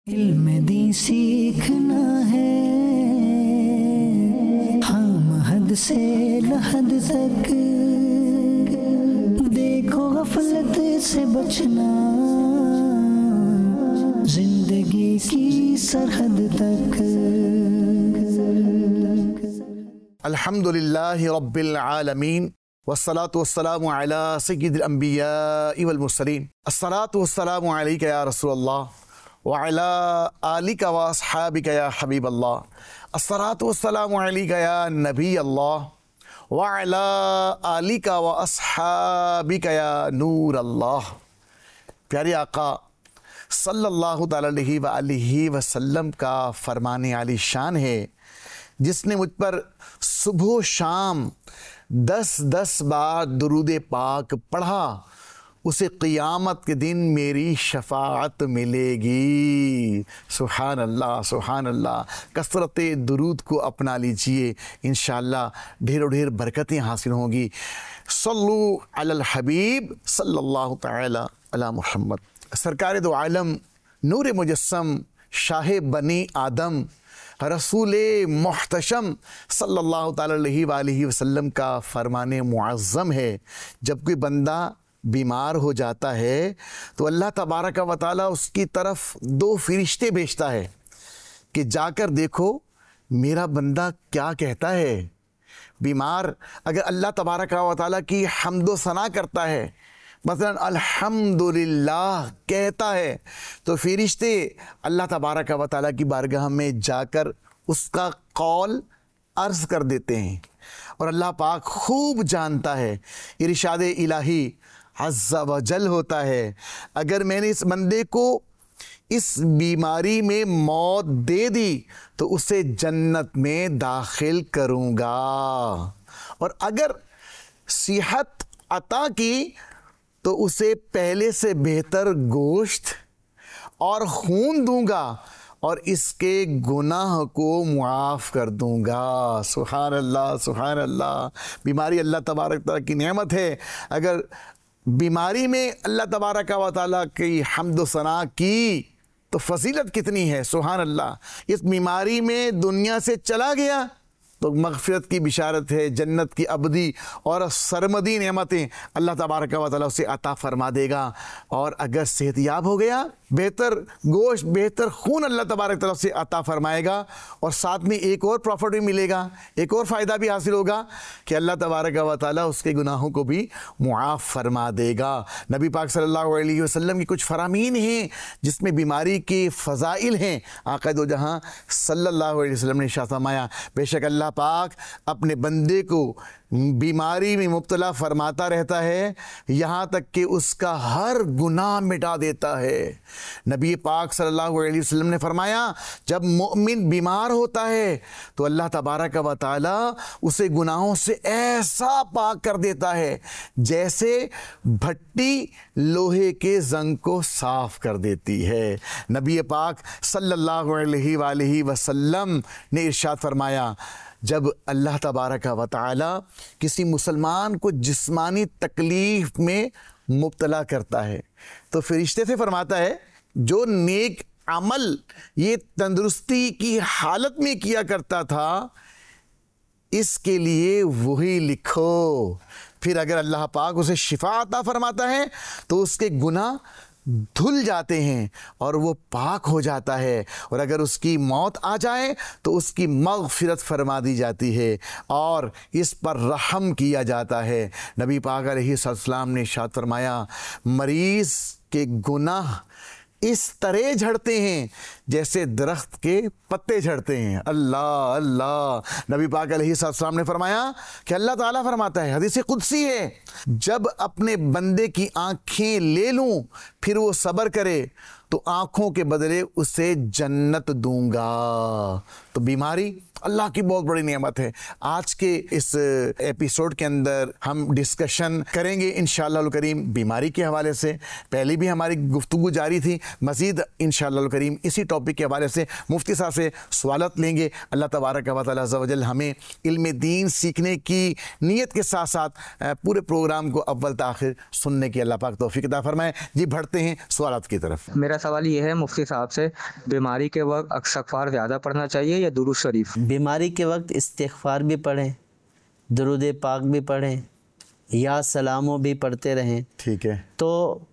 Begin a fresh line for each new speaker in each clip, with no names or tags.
علم دین سیکھنا ہے، ہم حد سے لحد تک، دیکھو غفلت سے بچنا، زندگی کی سرحد تک۔
الحمدللہ رب العالمین والصلاة والسلام علی سید الانبیاء والمرسلین، الصلاة والسلام علیک یا رسول اللہ وعلی آلک واصحابک یا حبیب اللہ، الصلاة والسلام علیک یا نبی اللہ وعلی آلک واصحابک یا نور اللہ۔ پیارے آقا صلی اللہ تعالیٰ علیہ وآلہ وسلم کا فرمان عالی شان ہے، جس نے مجھ پر صبح و شام 10 بار درود پاک پڑھا، اسے قیامت کے دن میری شفاعت ملے گی۔ سبحان اللہ، سبحان اللہ۔ کثرت درود کو اپنا لیجئے، انشاءاللہ ڈھیر و ڈھیر برکتیں حاصل ہوں گی۔ صلو علی الحبیب صلی اللہ تعالی علی محمد۔ سرکار دو عالم، نور مجسم، شاہ بنی آدم، رسول محتشم صلی اللہ تعالی علیہ وآلہ وسلم کا فرمان معظم ہے، جب کوئی بندہ بیمار ہو جاتا ہے تو اللہ تبارک و تعالی اس کی طرف 2 فرشتے بھیجتا ہے کہ جا کر دیکھو میرا بندہ کیا کہتا ہے۔ بیمار اگر اللہ تبارک و تعالی کی حمد و ثنا کرتا ہے، مثلا الحمدللہ کہتا ہے، تو فرشتے اللہ تبارک و تعالیٰ کی بارگاہ میں جا کر اس کا قول عرض کر دیتے ہیں، اور اللہ پاک خوب جانتا ہے، ارشاد الہی عز و جل ہوتا ہے، اگر میں نے اس بندے کو اس بیماری میں موت دے دی تو اسے جنت میں داخل کروں گا، اور اگر صحت عطا کی تو اسے پہلے سے بہتر گوشت اور خون دوں گا، اور اس کے گناہ کو معاف کر دوں گا۔ سبحان اللہ، سبحان اللہ۔ بیماری اللہ تبارک تعالیٰ کی نعمت ہے، اگر بیماری میں اللہ تبارک و تعالیٰ کی حمد و ثنا کی تو فضیلت کتنی ہے۔ سبحان اللہ۔ اس بیماری میں دنیا سے چلا گیا تو مغفرت کی بشارت ہے، جنت کی ابدی اور سرمدی نعمتیں اللہ تبارک و تعالیٰ اسے عطا فرما دے گا، اور اگر صحت یاب ہو گیا، بہتر گوشت، بہتر خون اللہ تبارک تعالیٰ سے عطا فرمائے گا، اور ساتھ میں ایک اور پروفٹ بھی ملے گا، ایک اور فائدہ بھی حاصل ہوگا کہ اللہ تبارک و تعالیٰ اس کے گناہوں کو بھی معاف فرما دے گا۔ نبی پاک صلی اللہ علیہ وسلم کی کچھ فرامین ہیں جس میں بیماری کے فضائل ہیں۔ آقا دو جہاں صلی اللہ علیہ وسلم نے ارشاد فرمایا، بے شک اللہ پاک اپنے بندے کو بیماری میں مبتلا فرماتا رہتا ہے یہاں تک کہ اس کا ہر گناہ مٹا دیتا ہے۔ نبی پاک صلی اللہ علیہ وسلم نے فرمایا، جب مومن بیمار ہوتا ہے تو اللہ تبارک و تعالی اسے گناہوں سے ایسا پاک کر دیتا ہے جیسے بھٹی لوہے کے زنگ کو صاف کر دیتی ہے۔ نبی پاک صلی اللہ علیہ وآلہ وسلم نے ارشاد فرمایا، جب اللہ تبارک و تعالی کسی مسلمان کو جسمانی تکلیف میں مبتلا کرتا ہے تو فرشتے سے فرماتا ہے، جو نیک عمل یہ تندرستی کی حالت میں کیا کرتا تھا اس کے لیے وہی لکھو۔ پھر اگر اللہ پاک اسے شفا عطا فرماتا ہے تو اس کے گناہ دھل جاتے ہیں اور وہ پاک ہو جاتا ہے، اور اگر اس کی موت آ جائے تو اس کی مغفرت فرما دی جاتی ہے اور اس پر رحم کیا جاتا ہے۔ نبی پاک علیہ السلام نے ارشاد فرمایا، مریض کے گناہ اس طرح جھڑتے ہیں جیسے درخت کے پتے جھڑتے ہیں۔ اللہ اللہ۔ نبی پاک علیہ السلام نے فرمایا کہ اللہ تعالیٰ فرماتا ہے، حدیث قدسی ہے، جب اپنے بندے کی آنکھیں لے لوں پھر وہ صبر کرے تو آنکھوں کے بدلے اسے جنت دوں گا۔ تو بیماری اللہ کی بہت بڑی نعمت ہے۔ آج کے اس ایپیسوڈ کے اندر ہم ڈسکشن کریں گے انشاءاللہ الکریم بیماری کے حوالے سے۔ پہلے بھی ہماری گفتگو جاری تھی، مزید انشاءاللہ الکریم اسی ٹاپک کے حوالے سے مفتی صاحب سے سوالات لیں گے۔ اللہ تبارک و تعالی عز و جل ہمیں علم دین سیکھنے کی نیت کے ساتھ ساتھ پورے پروگرام کو اول تاخر سننے کی اللہ پاک توفیق عطا فرمائے۔ جی بڑھتے ہیں سوالات کی طرف۔
میرا سوال یہ ہے مفتی صاحب سے، بیماری کے وقت استغفار زیادہ پڑھنا چاہیے یا درود شریف؟
بیماری کے وقت استغفار بھی پڑھیں، درود پاک بھی پڑھیں، یا سلاموں بھی پڑھتے رہیں.
ٹھیک ہے.
تو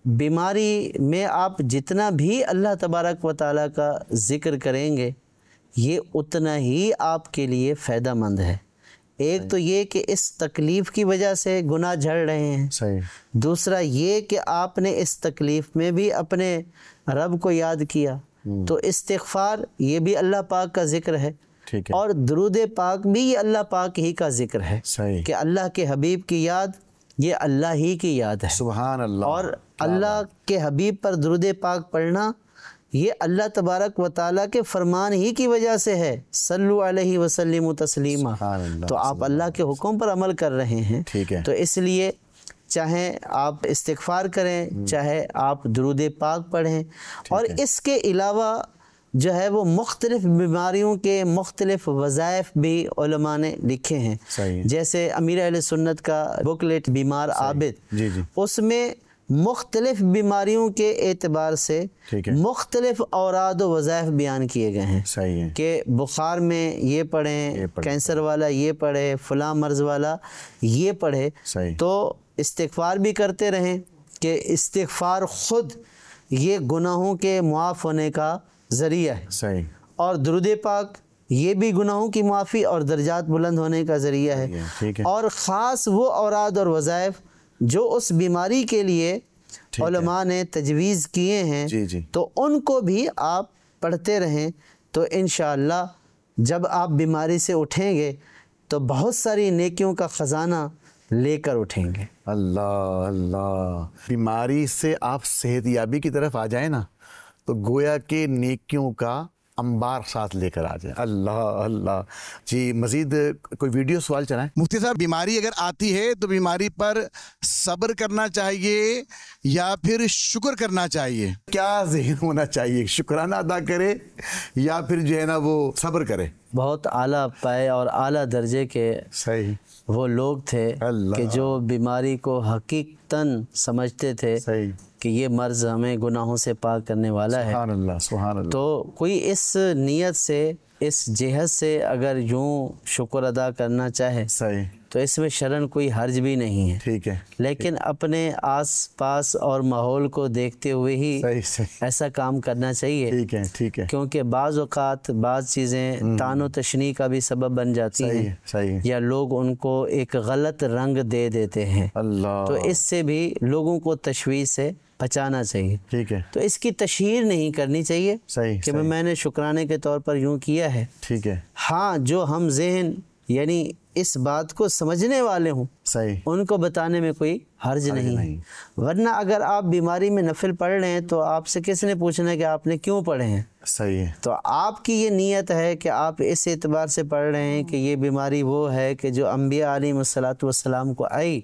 بیماری میں آپ جتنا بھی اللہ تبارک و تعالیٰ کا ذکر کریں گے یہ اتنا ہی آپ کے لیے فائدہ مند ہے. ایک تو یہ کہ اس تکلیف کی وجہ سے گناہ جھڑ رہے ہیں،
صحیح.
دوسرا یہ کہ آپ نے اس تکلیف میں بھی اپنے رب کو یاد کیا، تو استغفار یہ بھی اللہ پاک کا ذکر ہے.
ٹھیک ہے.
اور درود پاک بھی یہ اللہ پاک ہی کا ذکر ہے.
صحیح.
کہ اللہ کے حبیب کی یاد یہ اللہ ہی کی یاد ہے.
سبحان اللہ.
اور اللہ کے حبیب پر درود پاک پڑھنا یہ اللہ تبارک و تعالیٰ کے فرمان ہی کی وجہ سے ہے. صلو علیہ وسلم تسلیما.
سبحان اللہ.
تو آپ اللہ کے حکم پر عمل کر رہے ہیں.
ٹھیک ہے.
تو اس لیے چاہے آپ استغفار کریں، چاہے آپ درود پاک پڑھیں. اور اس کے علاوہ جو ہے وہ مختلف بیماریوں کے مختلف وظائف بھی علماء نے لکھے ہیں.
صحیح.
جیسے امیر اہل سنت کا بکلیٹ بیمار عابد،
جی جی.
اس میں مختلف بیماریوں کے اعتبار سے مختلف اوراد و وظائف بیان کیے گئے ہیں.
صحیح ہے.
کہ بخار میں یہ پڑھیں، کینسر والا یہ پڑھے، فلاں مرض والا یہ پڑھے.
صحیح.
تو استغفار بھی کرتے رہیں کہ استغفار خود یہ گناہوں کے معاف ہونے کا ذریعہ ہے.
صحیح.
اور درود پاک یہ بھی گناہوں کی معافی اور درجات بلند ہونے کا ذریعہ ہے.
ٹھیک ہے.
اور خاص وہ اوراد اور وظائف جو اس بیماری کے لیے علماء نے تجویز کیے ہیں،
جی جی.
تو ان کو بھی آپ پڑھتے رہیں. تو انشاءاللہ جب آپ بیماری سے اٹھیں گے تو بہت ساری نیکیوں کا خزانہ لے کر اٹھیں گے.
اللہ اللہ. بیماری سے آپ صحت یابی کی طرف آ جائیں نا تو گویا کہ نیکیوں کا انبار ساتھ لے کر آ جائیں. اللہ اللہ. جی مزید کوئی ویڈیو سوال چلائیں.
مفتی صاحب، بیماری اگر آتی ہے تو بیماری پر صبر کرنا چاہیے یا پھر شکر کرنا چاہیے؟
کیا ذہن ہونا چاہیے؟ شکرانہ ادا کرے یا پھر جو ہے نا وہ صبر کرے؟
بہت اعلیٰ پائے اور اعلیٰ درجے کے
صحیح
وہ لوگ تھے کہ جو بیماری کو حقیقتاً سمجھتے تھے
صحیح
کہ یہ مرض ہمیں گناہوں سے پاک کرنے والا ہے.
سبحان اللہ سبحان اللہ.
تو کوئی اس نیت سے، اس جہت سے اگر یوں شکر ادا کرنا چاہے
صحیح
تو اس میں شرعاً کوئی حرج بھی نہیں ہے.
ٹھیک ہے.
لیکن اپنے آس پاس اور ماحول کو دیکھتے ہوئے ہی
صحیح
ایسا کام کرنا چاہیے.
ٹھیک ہے ٹھیک ہے.
کیونکہ بعض اوقات بعض چیزیں طعن و تشنیع کا بھی سبب بن جاتی ہیں،
صحیح.
یا لوگ ان کو ایک غلط رنگ دے دیتے ہیں.
اللہ.
تو اس سے بھی لوگوں کو تشویش سے بچانا چاہیے.
ٹھیک ہے.
تو اس کی تشہیر نہیں کرنی چاہیے
صحیح
کہ میں نے شکرانے کے طور پر یوں کیا ہے.
ٹھیک ہے.
ہاں جو ہم ذہن یعنی اس بات کو سمجھنے والے ہوں
صحیح
ان کو بتانے میں کوئی حرج نہیں. ورنہ اگر آپ بیماری میں نفل پڑھ رہے ہیں تو آپ سے کس نے پوچھنا ہے کہ آپ نے کیوں پڑھے ہیں؟
صحیح ہے.
تو آپ کی یہ نیت ہے کہ آپ اس اعتبار سے پڑھ رہے ہیں کہ یہ بیماری وہ ہے کہ جو انبیاء علیہ الصلوۃ والسلام کو آئی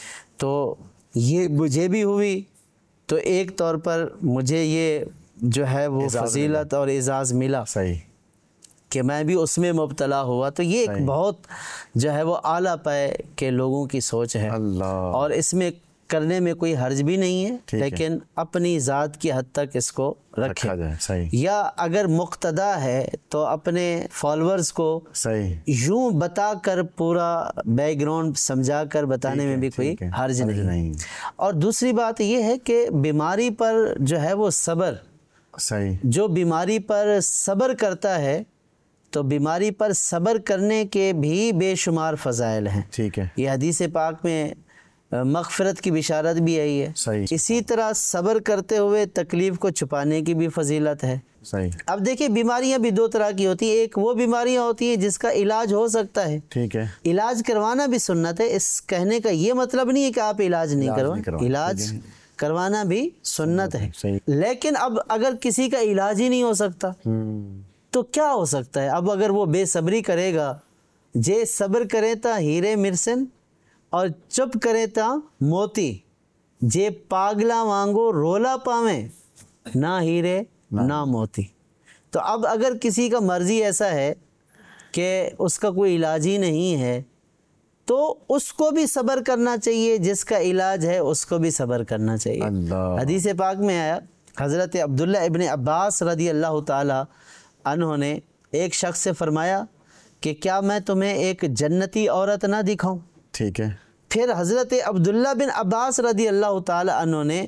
تو یہ مجھے بھی ہوئی، تو ایک طور پر مجھے یہ جو ہے وہ فضیلت اور اعزاز ملا
صحیح
کہ میں بھی اس میں مبتلا ہوا. تو یہ ایک بہت جو ہے وہ اعلیٰ پائے کے لوگوں کی سوچ ہے.
اللہ.
اور اس میں کرنے میں کوئی حرج بھی نہیں ہے، لیکن اپنی ذات کی حد تک اس کو رکھا
جائے. صحیح.
یا اگر مقتدا ہے تو اپنے فالورز کو
صحیح
یوں بتا کر پورا بیک گراؤنڈ سمجھا کر بتانے میں بھی کوئی حرج نہیں. اور دوسری بات یہ ہے کہ بیماری پر جو ہے وہ صبر،
صحیح
جو بیماری پر صبر کرتا ہے تو بیماری پر صبر کرنے کے بھی بے شمار فضائل ہیں.
ٹھیک ہے.
یہ حدیث پاک میں مغفرت کی بشارت بھی آئی ہے.
صحیح.
اسی طرح صبر کرتے ہوئے تکلیف کو چھپانے کی بھی فضیلت ہے.
صحیح.
اب دیکھیں بیماریاں بھی دو طرح کی ہوتی ہیں. ایک وہ بیماریاں ہوتی ہیں جس کا علاج ہو سکتا ہے.
ٹھیک ہے.
علاج کروانا بھی سنت ہے. اس کہنے کا یہ مطلب نہیں ہے کہ آپ علاج نہیں کروائیں. علاج کروانا بھی سنت ہے. لیکن اب اگر کسی کا علاج ہی نہیں ہو سکتا تو کیا ہو سکتا ہے؟ اب اگر وہ بے صبری کرے گا، جے صبر کرے تا ہیرے مرسن اور چپ کرے تا موتی، جے پاگلا وانگو رولا پاویں نہ ہیرے نہ موتی. تو اب اگر کسی کا مرضی ایسا ہے کہ اس کا کوئی علاج ہی نہیں ہے تو اس کو بھی صبر کرنا چاہیے، جس کا علاج ہے اس کو بھی صبر کرنا چاہیے.
اللہ.
حدیث پاک میں آیا حضرت عبداللہ ابن عباس رضی اللہ تعالی عنہ نے ایک شخص سے فرمایا کہ کیا میں تمہیں ایک جنتی عورت نہ دکھاؤں؟
ٹھیک ہے.
پھر حضرت عبداللہ بن عباس رضی اللہ تعالی عنہ نے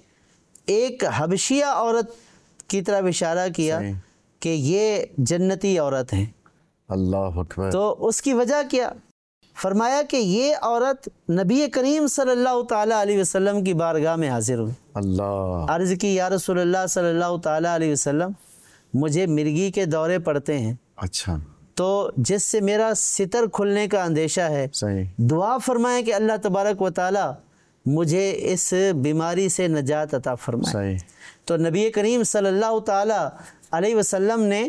ایک حبشیہ عورت کی طرف اشارہ کیا
صحیح.
کہ یہ جنتی عورت ہے.
اللہ اکبر.
تو اس کی وجہ کیا؟ فرمایا کہ یہ عورت نبی کریم صلی اللہ تعالی علیہ وسلم کی بارگاہ میں حاضر ہوئی.
اللہ.
عرض کی یا رسول اللہ صلی اللہ تعالی علیہ وسلم مجھے مرگی کے دورے پڑتے ہیں
اچھا.
تو جس سے میرا ستر کھلنے کا اندیشہ ہے،
صحیح.
دعا فرمائیں کہ اللہ تبارک و تعالی مجھے اس بیماری سے نجات عطا فرمائے.
صحیح.
تو نبی کریم صلی اللہ تعالی علیہ وسلم نے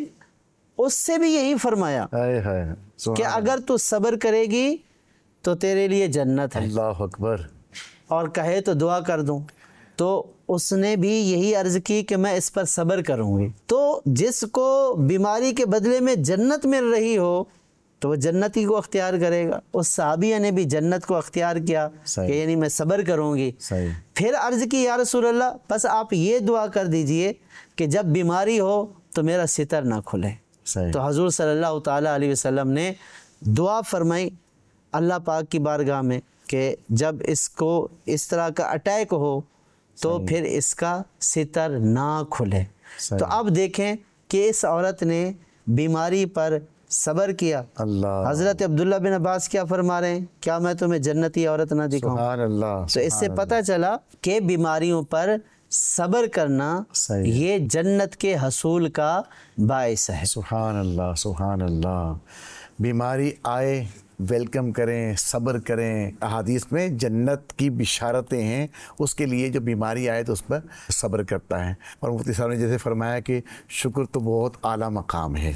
اس سے بھی یہی فرمایا
ہائے ہائے.
کہ اگر تو صبر کرے گی تو تیرے لیے جنت ہے،
اللہ اکبر.
اور کہے تو دعا کر دوں. تو اس نے بھی یہی عرض کی کہ میں اس پر صبر کروں گی. تو جس کو بیماری کے بدلے میں جنت مل رہی ہو تو وہ جنتی کو اختیار کرے گا. اس صحابیہ نے بھی جنت کو اختیار کیا
صحیح.
کہ یعنی میں صبر کروں گی.
صحیح.
پھر عرض کی یا رسول اللہ بس آپ یہ دعا کر دیجئے کہ جب بیماری ہو تو میرا ستر نہ کھلے.
صحیح.
تو حضور صلی اللہ تعالی علیہ وسلم نے دعا فرمائی اللہ پاک کی بارگاہ میں کہ جب اس کو اس طرح کا اٹیک ہو تو پھر اس کا ستر نہ کھلے. تو اب دیکھیں کہ اس عورت نے بیماری پر صبر کیا.
اللہ.
حضرت عبداللہ بن عباس کیا فرما رہے ہیں؟ کیا میں تمہیں جنتی عورت نہ دکھاؤں؟
سبحان اللہ.
تو اس سے پتہ چلا کہ بیماریوں پر صبر کرنا
صحیح.
یہ جنت کے حصول کا باعث ہے.
سبحان اللہ. سبحان اللہ. بیماری آئے ویلکم کریں، صبر کریں. احادیث میں جنت کی بشارتیں ہیں اس کے لیے جو بیماری آئے تو اس پر صبر کرتا ہے. اور مفتی صاحب نے جیسے فرمایا کہ شکر تو بہت اعلیٰ مقام ہے.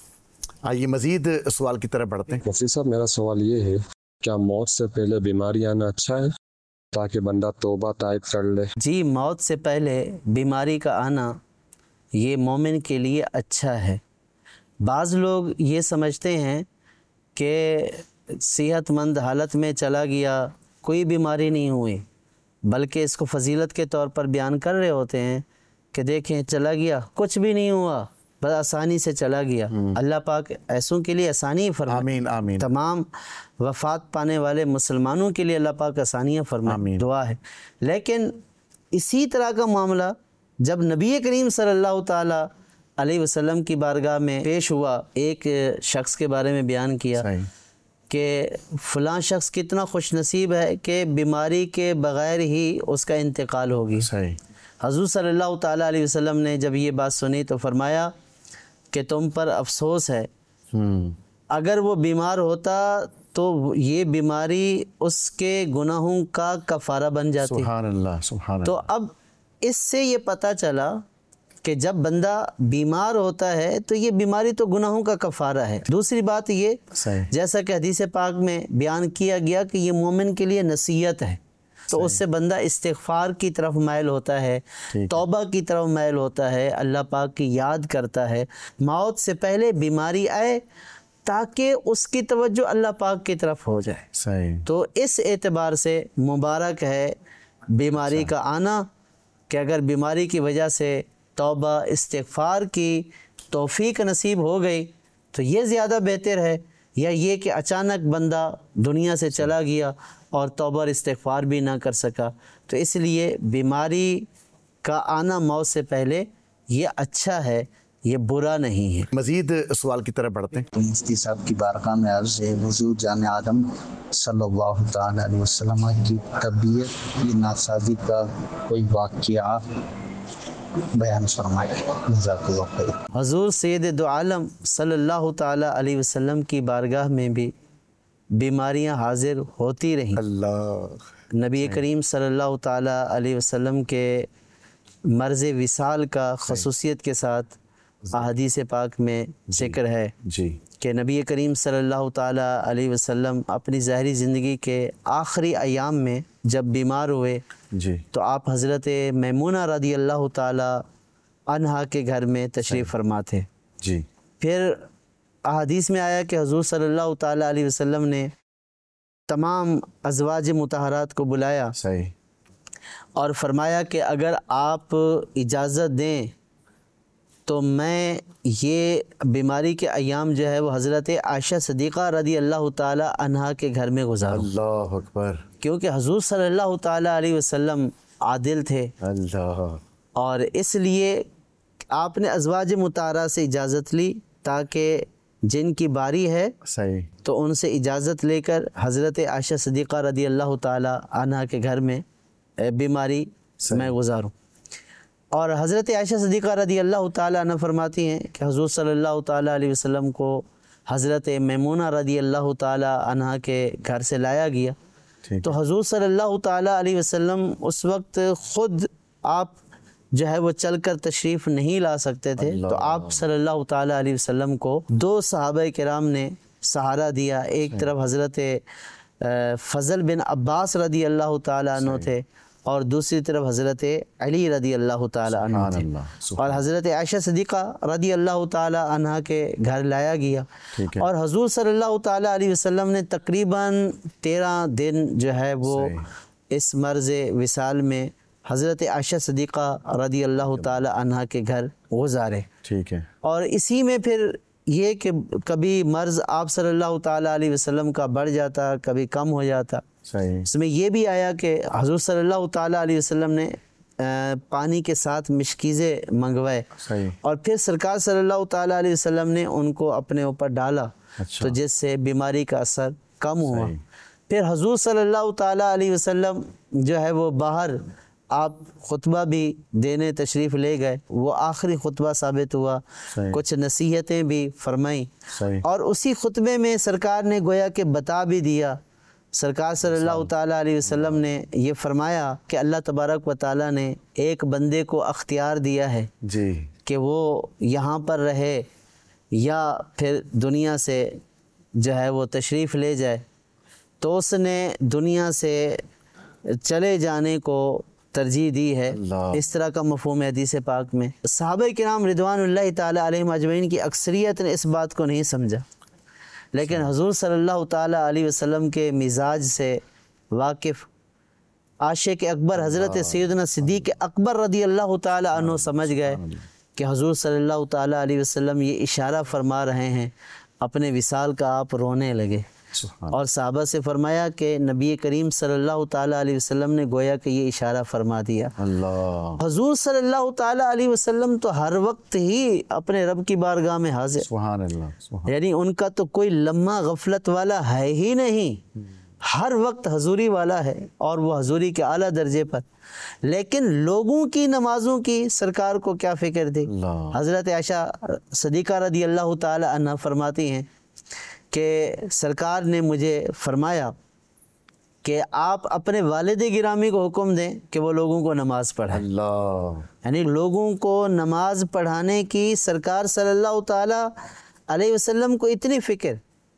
آئیے مزید سوال کی طرف بڑھتے ہیں.
مفتی صاحب میرا سوال یہ ہے کیا موت سے پہلے بیماری آنا اچھا ہے تاکہ بندہ توبہ تائب کر لے؟
جی موت سے پہلے بیماری کا آنا یہ مومن کے لیے اچھا ہے. بعض لوگ یہ سمجھتے ہیں کہ صحت مند حالت میں چلا گیا کوئی بیماری نہیں ہوئی، بلکہ اس کو فضیلت کے طور پر بیان کر رہے ہوتے ہیں کہ دیکھیں چلا گیا کچھ بھی نہیں ہوا بس آسانی سے چلا گیا. اللہ پاک ایسوں کے لیے آسانی فرمائے.
آمین آمین.
تمام وفات پانے والے مسلمانوں کے لیے اللہ پاک آسانیاں فرمائے، دعا ہے. لیکن اسی طرح کا معاملہ جب نبی کریم صلی اللہ تعالی علیہ وسلم کی بارگاہ میں پیش ہوا، ایک شخص کے بارے میں بیان کیا
صحیح.
کہ فلاں شخص کتنا خوش نصیب ہے کہ بیماری کے بغیر ہی اس کا انتقال ہوگی.
صحیح.
حضور صلی اللہ تعالی علیہ وسلم نے جب یہ بات سنی تو فرمایا کہ تم پر افسوس ہے، اگر وہ بیمار ہوتا تو یہ بیماری اس کے گناہوں کا کفارہ بن جاتی.
سبحان اللہ. سبحان اللہ.
تو اب اس سے یہ پتہ چلا کہ جب بندہ بیمار ہوتا ہے تو یہ بیماری تو گناہوں کا کفارہ ہے. دوسری بات یہ
صحیح.
جیسا کہ حدیث پاک میں بیان کیا گیا کہ یہ مومن کے لیے نصیحت ہے، تو اس سے بندہ استغفار کی طرف مائل ہوتا ہے، توبہ کی طرف مائل ہوتا ہے، اللہ پاک کی یاد کرتا ہے. موت سے پہلے بیماری آئے تاکہ اس کی توجہ اللہ پاک کی طرف ہو جائے.
صحیح.
تو اس اعتبار سے مبارک ہے بیماری کا آنا کہ اگر بیماری کی وجہ سے توبہ استغفار کی توفیق نصیب ہو گئی تو یہ زیادہ بہتر ہے، یا یہ کہ اچانک بندہ دنیا سے چلا گیا اور توبہ اور استغفار بھی نہ کر سکا. تو اس لیے بیماری کا آنا موت سے پہلے یہ اچھا ہے، یہ برا نہیں ہے.
مزید سوال کی طرف بڑھتے ہیں.
تو مفتی صاحب کی بارگاہ میں عرض ہے حضور جان آدم صلی اللہ تعالی علیہ وسلم کی طبیعت ناسازی کا کوئی واقعہ بیان فرمائے. جزاک اللہ خیر.
حضور سید دو عالم صلی اللہ تعالی علیہ وسلم کی بارگاہ میں بھی بیماریاں حاضر ہوتی رہیں.
اللہ.
نبی کریم صلی اللہ تعالی علیہ وسلم کے مرض وصال کا خصوصیت کے ساتھ احادیث پاک میں ذکر ہے
جی
کہ نبی کریم صلی اللہ تعالی علیہ وسلم اپنی ظاہری زندگی کے آخری ایام میں جب بیمار ہوئے
جی
تو آپ حضرت میمونہ رضی اللہ تعالی عنہا کے گھر میں تشریف فرما تھے.
جی.
پھر احادیث میں آیا کہ حضور صلی اللہ تعالی علیہ وسلم نے تمام ازواج مطہرات کو بلایا
صحیح.
اور فرمایا کہ اگر آپ اجازت دیں تو میں یہ بیماری کے ایام جو ہے وہ حضرت عائشہ صدیقہ رضی اللہ تعالی عنہا کے گھر میں گزاروں.
اللہ اکبر.
کیونکہ حضور صلی اللہ تعالی علیہ وسلم عادل تھے
اللہ.
اور اس لیے آپ نے ازواج مطہرہ سے اجازت لی تاکہ جن کی باری ہے
صحیح
تو ان سے اجازت لے کر حضرت عائشہ صدیقہ رضی اللہ تعالی عنہا کے گھر میں بیماری میں گزاروں. اور حضرت عائشہ صدیقہ رضی اللہ تعالی عنہ فرماتی ہیں کہ حضور صلی اللہ تعالی علیہ وسلم کو حضرت میمونہ رضی اللہ تعالی عنہا کے گھر سے لایا گیا. تو حضور صلی اللہ تعالی علیہ وسلم اس وقت خود آپ جو ہے وہ چل کر تشریف نہیں لا سکتے تھے. تو آپ صلی اللہ تعالی علیہ وسلم کو 2 صحابہ کرام نے سہارا دیا. ایک طرف حضرت فضل بن عباس رضی اللہ تعالی عنہ تھے اور دوسری طرف حضرت علی رضی اللہ تعالی عنہ تھے. اور حضرت عائشہ صدیقہ رضی اللہ تعالی عنہ کے گھر لایا گیا. اور حضور صلی اللہ تعالی علیہ وسلم نے تقریباً 13 دن جو ہے وہ اس مرض وصال میں حضرت عائشہ صدیقہ رضی اللہ تعالی عنہ کے گھر گزارے.
ٹھیک ہے.
اور اسی میں پھر یہ کہ کبھی مرض آپ صلی اللہ تعالی علیہ وسلم کا بڑھ جاتا, کبھی کم ہو جاتا.
صحیح.
اس میں یہ بھی آیا کہ حضور صلی اللہ تعالی علیہ وسلم نے پانی کے ساتھ مشکیزیں منگوائے.
صحیح.
اور پھر سرکار صلی اللہ تعالی علیہ وسلم نے ان کو اپنے اوپر ڈالا. تو جس سے بیماری کا اثر کم ہوا. پھر حضور صلی اللہ تعالی علیہ وسلم جو ہے وہ باہر آپ خطبہ بھی دینے تشریف لے گئے. وہ آخری خطبہ ثابت ہوا. کچھ نصیحتیں بھی فرمائیں. اور اسی خطبے میں سرکار نے گویا کہ بتا بھی دیا. سرکار صلی اللہ تعالی علیہ وسلم نے یہ فرمایا کہ اللہ تبارک و تعالی نے ایک بندے کو اختیار دیا ہے
جی
کہ وہ یہاں پر رہے یا پھر دنیا سے جو ہے وہ تشریف لے جائے. تو اس نے دنیا سے چلے جانے کو ترجیح دی ہے. اس طرح کا مفہوم ہے حدیث پاک میں. صحابہ کرام رضوان اللہ تعالی علیہم اجمعین کی اکثریت نے اس بات کو نہیں سمجھا, لیکن حضور صلی اللہ تعالی علیہ وسلم کے مزاج سے واقف عاشق اکبر حضرت سیدنا صدیق اکبر رضی اللہ تعالی عنہ سمجھ گئے کہ حضور صلی اللہ تعالی علیہ وسلم یہ اشارہ فرما رہے ہیں اپنے وصال کا. آپ رونے لگے اور صحابہ سے فرمایا کہ نبی کریم صلی اللہ تعالی علیہ وسلم نے گویا کہ یہ اشارہ فرما دیا. حضور صلی اللہ تعالی علیہ وسلم تو ہر وقت ہی اپنے رب کی بارگاہ میں حاضر.
سبحان اللہ.
یعنی ان کا تو کوئی لمحہ غفلت والا ہے ہی نہیں, ہر وقت حضوری والا ہے اور وہ حضوری کے اعلیٰ درجے پر. لیکن لوگوں کی نمازوں کی سرکار کو کیا فکر تھی. حضرت عائشہ صدیقہ رضی اللہ تعالی عنہ فرماتی ہیں کہ سرکار نے مجھے فرمایا کہ آپ اپنے والد گرامی کو حکم دیں کہ وہ لوگوں کو نماز پڑھائیں. یعنی لوگوں کو نماز پڑھانے کی سرکار صلی اللہ تعالی علیہ وسلم کو اتنی فکر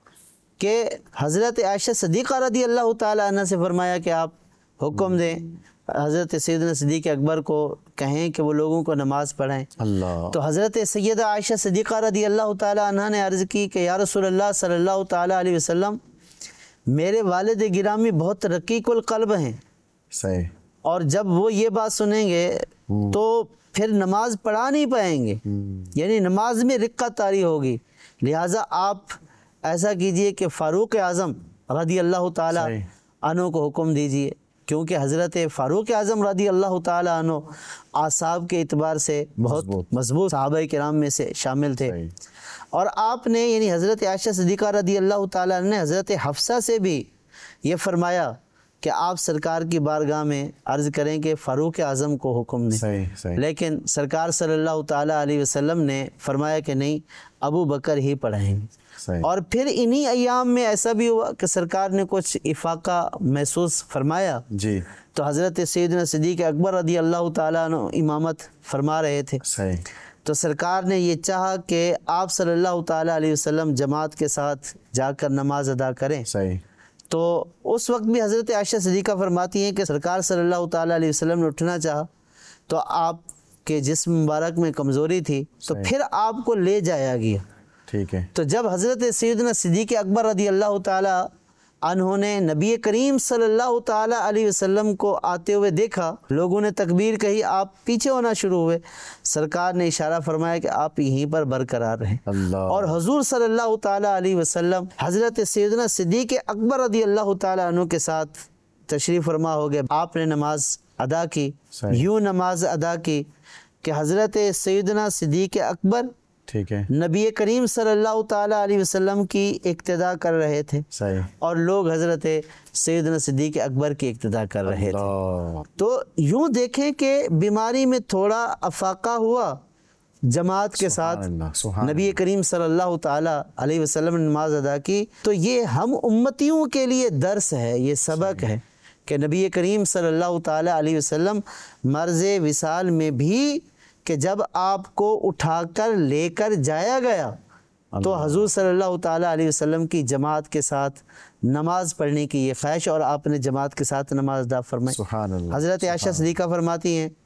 کہ حضرت عائشہ صدیقہ رضی اللہ تعالی عنہ سے فرمایا کہ آپ حکم دیں, حضرت سیدنا صدیق اکبر کو کہیں کہ وہ لوگوں کو نماز پڑھائیں. تو حضرت سیدہ عائشہ صدیقہ رضی اللہ تعالی عنہ نے عرض کی کہ یا رسول اللہ صلی اللہ تعالی علیہ وسلم, میرے والد گرامی بہت رقیق القلب ہیں.
صحیح.
اور جب وہ یہ بات سنیں گے تو پھر نماز پڑھا نہیں پائیں گے, یعنی نماز میں رقت طاری ہوگی. لہٰذا آپ ایسا کیجئے کہ فاروق اعظم رضی اللہ تعالی عنہ کو حکم دیجئے, کیونکہ حضرت فاروق اعظم رضی اللہ تعالی عنہ اعصاب کے اعتبار سے بہت مضبوط صحابہ کرام میں سے شامل تھے. اور آپ نے یعنی حضرت عائشہ صدیقہ رضی اللہ تعالی عنہ نے حضرت حفصہ سے بھی یہ فرمایا کہ آپ سرکار کی بارگاہ میں عرض کریں کہ فاروق اعظم کو حکم دیں. لیکن سرکار صلی اللہ تعالی علیہ وسلم نے فرمایا کہ نہیں, ابو بکر ہی پڑھائیں گے. اور پھر انہی ایام میں ایسا بھی ہوا کہ سرکار نے کچھ افاقہ محسوس فرمایا جی, تو حضرت سیدنا صدیق اکبر رضی اللہ تعالیٰ عنہ امامت فرما رہے تھے. تو سرکار نے یہ چاہا کہ آپ صلی اللہ تعالیٰ علیہ وسلم جماعت کے ساتھ جا کر نماز ادا کریں. تو اس وقت بھی حضرت عائشہ صدیقہ فرماتی ہیں کہ سرکار صلی اللہ تعالیٰ علیہ وسلم نے اٹھنا چاہا تو آپ کے جسم مبارک میں کمزوری تھی, تو پھر آپ کو لے جایا گیا. ٹھیک ہے. تو جب حضرت سیدنا صدیق اکبر رضی اللہ تعالی انہوں نے نبی کریم صلی اللہ تعالی علیہ وسلم کو آتے ہوئے دیکھا، لوگوں نے تکبیر کہی، آپ پیچھے ہونا شروع ہوئے، سرکار نے اشارہ فرمایا کہ آپ یہیں پر برقرار رہیں۔ اور حضور صلی اللہ تعالی علیہ وسلم حضرت سیدنا صدیق اکبر رضی اللہ تعالی عنہ کے ساتھ تشریف فرما ہو گئے۔ آپ نے نماز ادا کی، یوں نماز ادا کی کہ حضرت سیدنا صدیق اکبر
ٹھیک ہے،
نبی کریم صلی اللہ تعالی علیہ وسلم کی اقتداء کر رہے تھے، اور لوگ حضرت سیدنا صدیق اکبر کی اقتداء کر رہے تھے۔ تو یوں دیکھیں کہ بیماری میں تھوڑا افاقہ ہوا، جماعت کے ساتھ نبی کریم صلی اللہ تعالی علیہ وسلم نے نماز ادا کی۔ تو یہ ہم امتیوں کے لیے درس ہے، یہ سبق ہے کہ نبی کریم صلی اللہ تعالی علیہ وسلم مرض وصال میں بھی کہ جب آپ کو اٹھا کر لے کر جایا گیا تو حضور صلی اللہ تعالی علیہ وسلم کی جماعت کے ساتھ نماز پڑھنے کی یہ خواہش، اور آپ نے جماعت کے ساتھ نماز ادا فرمائی۔ حضرت عائشہ صدیقہ فرماتی ہیں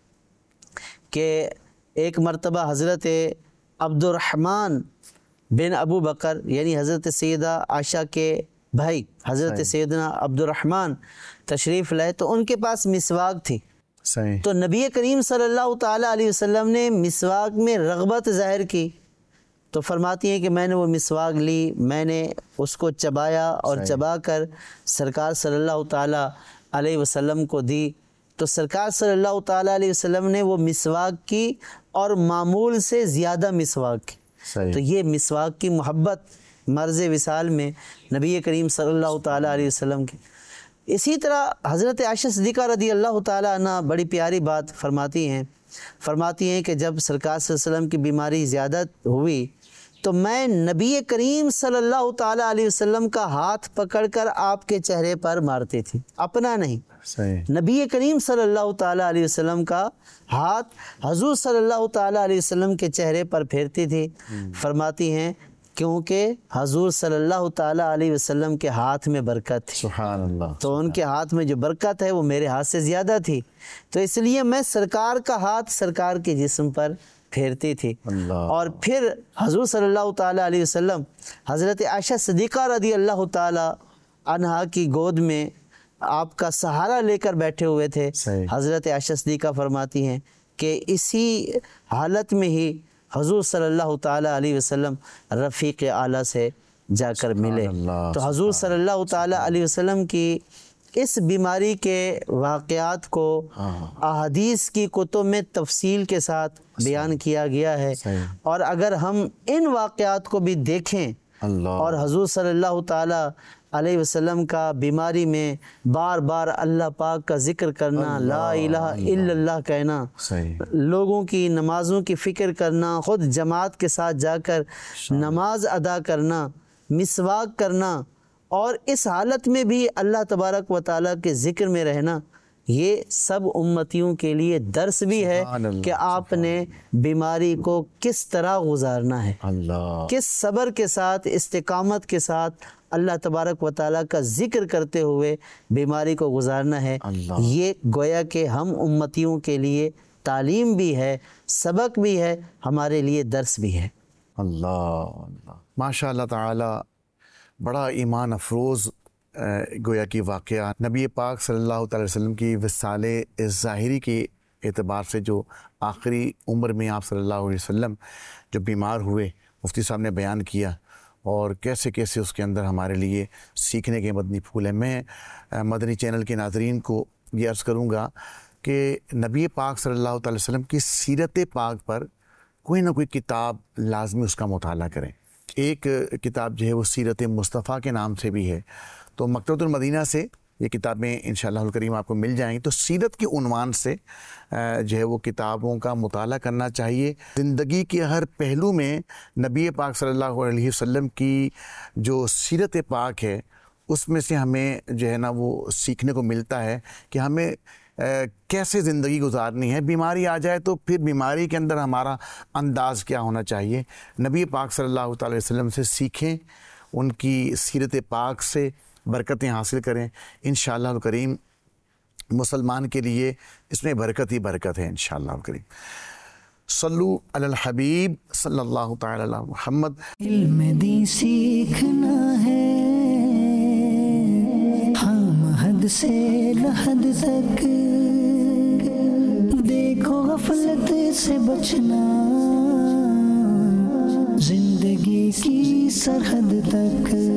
کہ ایک مرتبہ حضرت عبد الرحمن بن ابو بکر یعنی حضرت سیدہ عائشہ کے بھائی حضرت سیدنا عبد الرحمن تشریف لائے تو ان کے پاس مسواک تھی۔ تو نبی کریم صلی اللہ تعالی علیہ وسلم نے مسواک میں رغبت ظاہر کی، تو فرماتی ہیں کہ میں نے وہ مسواک لی، میں نے اس کو چبایا اور چبا کر سرکار صلی اللہ تعالی علیہ وسلم کو دی، تو سرکار صلی اللہ تعالی علیہ وسلم نے وہ مسواک کی اور معمول سے زیادہ مسواک کی۔ تو یہ مسواک کی محبت مرض وصال میں نبی کریم صلی اللہ تعالی علیہ وسلم کی۔ اسی طرح حضرت عائشہ صدیقہ رضی اللہ تعالی عنہ بڑی پیاری بات فرماتی ہیں کہ جب سرکار صلی اللہ علیہ وسلم کی بیماری زیادہ ہوئی تو میں نبی کریم صلی اللہ تعالی علیہ وسلم کا ہاتھ پکڑ کر آپ کے چہرے پر مارتی تھی، اپنا نہیں، نبی کریم صلی اللہ تعالی علیہ وسلم کا ہاتھ حضور صلی اللہ تعالی علیہ وسلم کے چہرے پر پھیرتی تھی۔ فرماتی ہیں کیونکہ حضور صلی اللہ تعالی علیہ وسلم کے ہاتھ میں برکت تھی، سبحان اللہ، تو ان کے ہاتھ میں جو برکت ہے وہ میرے ہاتھ سے زیادہ تھی، تو اس لیے میں سرکار کا ہاتھ سرکار کے جسم پر پھیرتی تھی۔ اور پھر حضور صلی اللہ تعالی علیہ وسلم حضرت عائشہ صدیقہ رضی اللہ تعالی عنہا کی گود میں آپ کا سہارا لے کر بیٹھے ہوئے تھے۔ حضرت عائشہ صدیقہ فرماتی ہیں کہ اسی حالت میں ہی حضور صلی اللہ تعالی علیہ وسلم رفیق اعلیٰ سے جا کر ملے۔ تو حضور صلی اللہ تعالی علیہ وسلم کی اس بیماری کے واقعات کو احادیث کی کتب میں تفصیل کے ساتھ بیان کیا گیا ہے، اور اگر ہم ان واقعات کو بھی دیکھیں اور حضور صلی اللہ تعالی علیہ وسلم کا بیماری میں بار بار اللہ پاک کا ذکر کرنا، لا الہ الا اللہ کہنا، لوگوں کی نمازوں کی فکر کرنا، خود جماعت کے ساتھ جا کر نماز ادا کرنا، مسواک کرنا، اور اس حالت میں بھی اللہ تبارک و تعالیٰ کے ذکر میں رہنا، یہ سب امتیوں کے لیے درس بھی ہے کہ آپ نے بیماری کو کس طرح گزارنا ہے، کس صبر کے ساتھ، استقامت کے ساتھ اللہ تبارک و تعالیٰ کا ذکر کرتے ہوئے بیماری کو گزارنا ہے۔ یہ گویا کہ ہم امتیوں کے لیے تعلیم بھی ہے، سبق بھی ہے، ہمارے لیے درس بھی ہے۔
اللہ ماشاء اللہ تعالی، بڑا ایمان افروز گویا کہ واقعہ نبی پاک صلی اللہ تعالی وسلم کی وصال ظاہری کے اعتبار سے جو آخری عمر میں آپ صلی اللہ علیہ وسلم جو بیمار ہوئے، مفتی صاحب نے بیان کیا، اور کیسے کیسے اس کے اندر ہمارے لیے سیکھنے کے مدنی پھول ہیں۔ میں مدنی چینل کے ناظرین کو یہ عرض کروں گا کہ نبی پاک صلی اللہ تعالی وسلم کی سیرت پاک پر کوئی نہ کوئی کتاب لازمی اس کا مطالعہ کریں۔ ایک کتاب جو ہے وہ سیرت مصطفیٰ کے نام سے بھی ہے، تو مکتبۃ المدینہ سے یہ کتابیں انشاءاللہ الکریم آپ کو مل جائیں گی۔ تو سیرت کے عنوان سے جو ہے وہ کتابوں کا مطالعہ کرنا چاہیے۔ زندگی کے ہر پہلو میں نبی پاک صلی اللہ علیہ وسلم کی جو سیرت پاک ہے اس میں سے ہمیں جو ہے نا وہ سیکھنے کو ملتا ہے کہ ہمیں کیسے زندگی گزارنی ہے۔ بیماری آ جائے تو پھر بیماری کے اندر ہمارا انداز کیا ہونا چاہیے۔ نبی پاک صلی اللہ تعالی وسلم سے سیکھیں، ان کی سیرت پاک سے برکتیں حاصل کریں۔ انشاءاللہ الکریم مسلمان کے لیے اس میں برکت ہی برکت ہے انشاءاللہ الکریم۔ صلو علی الحبیب صلی اللہ تعالی علی محمد۔
علم دین سیکھنا ہے سے لحد تک، دیکھو غفلت سے بچنا زندگی کی سرحد تک.